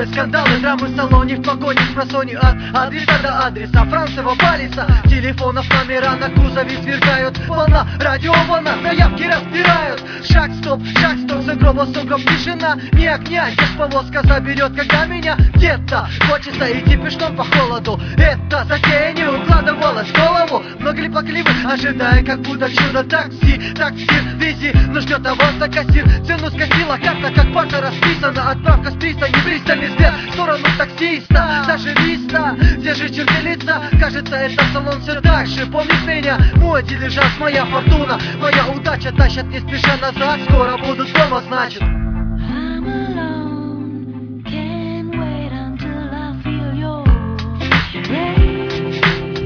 Устраивать скандалы, драмы в салоне, в погоне с просони от адреса до адреса. Францева палица, телефонов номера на кузове свергают. Волна, радиоволна, заявки разбирают. Шаг, стоп, сугроба, тишина. Не огня, здесь повозка заберет, когда меня где-то хочется идти пешком по холоду. Это затея не укладывалась в голову. Много ли покливы, ожидая как будто чудо. Такси, таксир, вези, но ждет аванса кассир. Цену скосила карта, как парта расписана. Отправка с пристани, пристальный взгляд в сторону таксиста. Даже виста, те же черты лица. Кажется, это салон все так же помнит меня. Мой дилижанс, моя фортуна, моя удача тащат не спеша назад. Скоро будут дома, значит. I'm alone, can't wait until I feel your rays.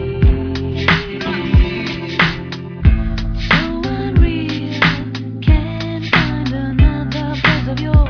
So unreal, can't find another place of your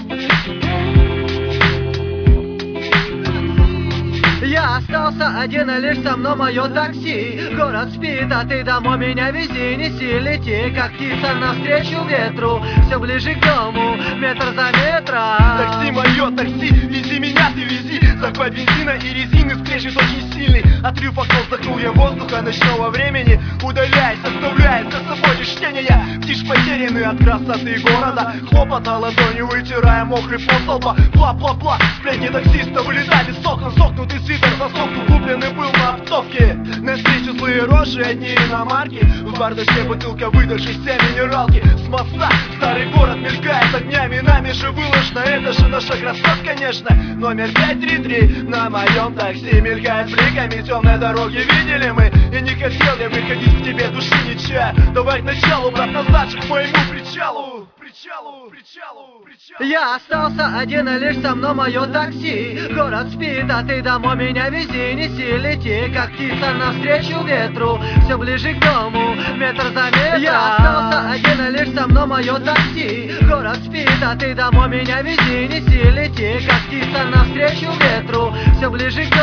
Я остался один, и лишь со мной мое такси. Город спит, а ты домой меня вези. Неси, лети, как птица навстречу ветру. Все ближе к дому, метр за метром. Такси мое, такси, вези меня, ты вези. Захват бензина и резины скрежет очень сильный. Отрыв окно, вздохнул я воздуха ночного времени. Удаляясь, оставляя за собой лишь тени. Я птичь потерянный от красоты города. Хлопота ладонью вытирая мокрый пот со лба. Бла-бла-бла, сплетни таксиста вылетали с окна. Сохнутый свитер засохнул, купленный был на оптовке. На встречу злые рожи, одни иномарки. В бардачке бутылка выдохшейся минералки. С моста старый город мелькает огнями. Нами же выложено, это же наша красота, конечно. Номер 533 на моем такси мелькает бликами темной дороги. Видели мы, и не хотел я выходить к тебе души не чая. Давай к началу, брат, назад же к моему причалу. Я остался один, и лишь со мной мое такси. Город спит, а ты домой меня вези. Неси, лети, как птица навстречу ветру. Все ближе к дому, метр за метром. Я остался один, и лишь со мной мое такси. Город спит, а ты домой меня вези. Неси, лети, как птица навстречу ветру. Все ближе к